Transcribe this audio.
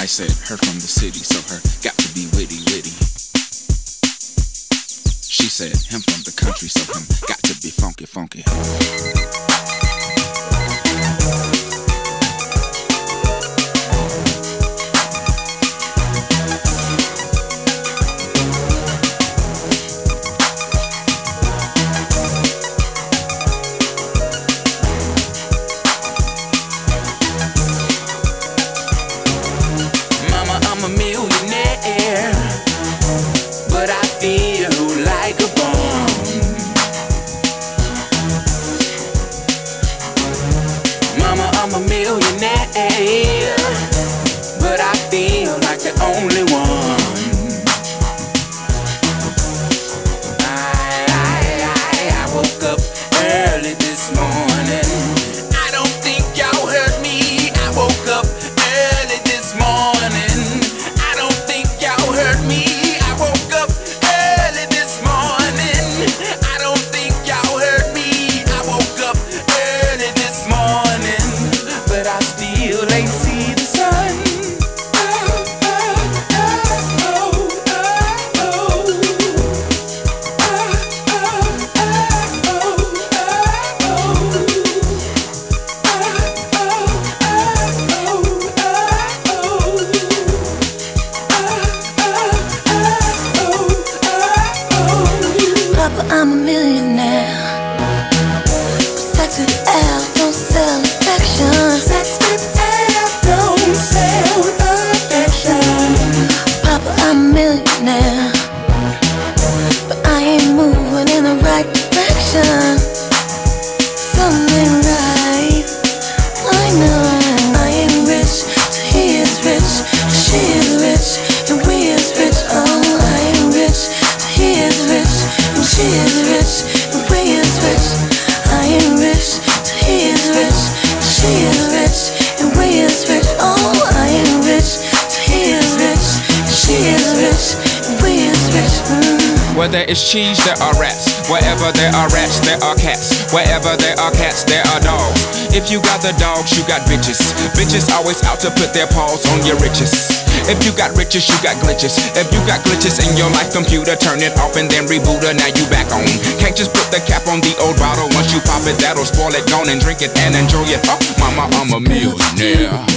I said, her from the city, so her got to be witty, witty. She said, him from the country, so him got to be funky, funky. Mama, I'm a millionaire, but I feel like a bum. Mama, I'm a millionaire, but I feel like the only one. I woke up early this morning. I don't think y'all heard me. I woke up early this morning. I don't think y'all heard me. I woke up early this morning. I don't think y'all heard me. I woke up early this morning, but I still ain't see the sun. Papa, I'm a millionaire. Sex with L don't sell affection. Sex with L don't sell affection. Papa, I'm a millionaire, but I ain't moving in the right direction. Something right. I know I ain't rich, so he is rich, she is rich, and we is rich. Oh, I ain't rich, so he is rich, and she is rich, and we is rich. I ain't rich, so he is rich, and she is rich, and we is rich. Oh, I ain't rich, so he is rich, and she is rich, and we is rich. Where there is cheese, there are rats. Wherever there are rats, there are cats. Wherever there are cats, there are dogs. If you got the dogs, you got bitches. Bitches always out to put their paws on your riches. If you got riches, you got glitches. If you got glitches in your life computer, turn it off and then reboot her. Now you back on. Can't just put the cap on the old bottle. Once you pop it, that'll spoil it. Gone and drink it and enjoy it. Oh, mama, I'm a millionaire.